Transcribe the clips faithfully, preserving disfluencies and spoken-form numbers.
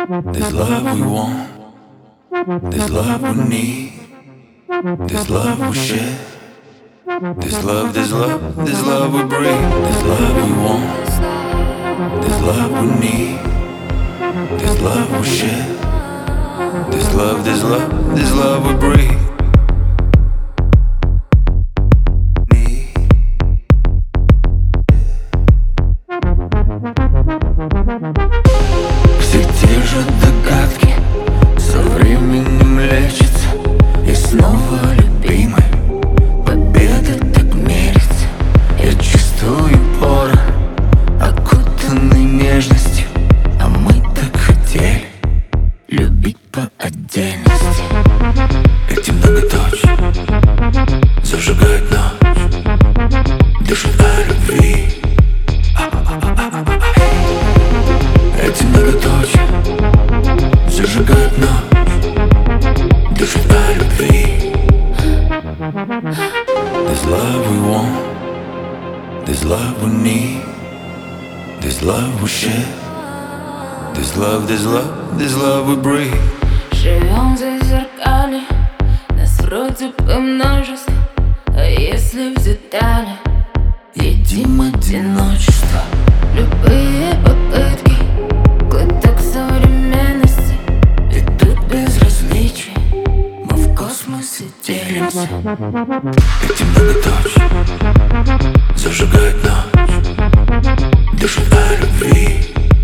This love we want, this love we need, this love we share, this love, this love, this love we breathe, this love we want, this love we need, this love we share, this love, this love, this love we breathe. Все те же догадки со временем лечатся, и снова любимый победа так мерится. Я чувствую порох, окутанный нежностью, а мы так хотели любить по отдельности. Эти многоточия зажигают ночь, дышат о любви. Эти многоточия зажигают ночь, дышат о любви. This love we want, this love we need, this love we share, this love, this love, this love we breathe. Живем за зеркали, нас вроде бы множество, а если в детали едим одиночество. Любые попытки, глоток современности, идут без различий, мы в космосе делимся. Эти многоточия зажигают ночь, дышат о любви.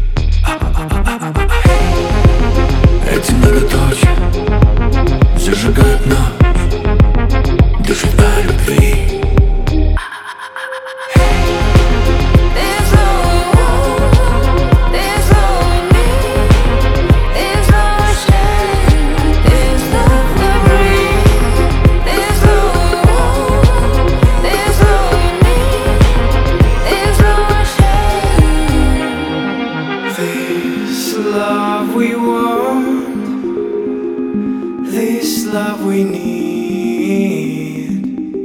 Эти многоточия зажигают ночь, дышат о любви. This love we want, this love we need,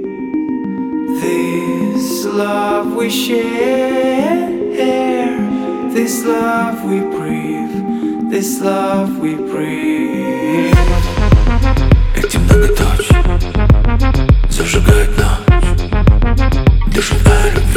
this love we share, this love we breathe, this love we breathe. Эти многоточия зажигают ночь, дышат о любви.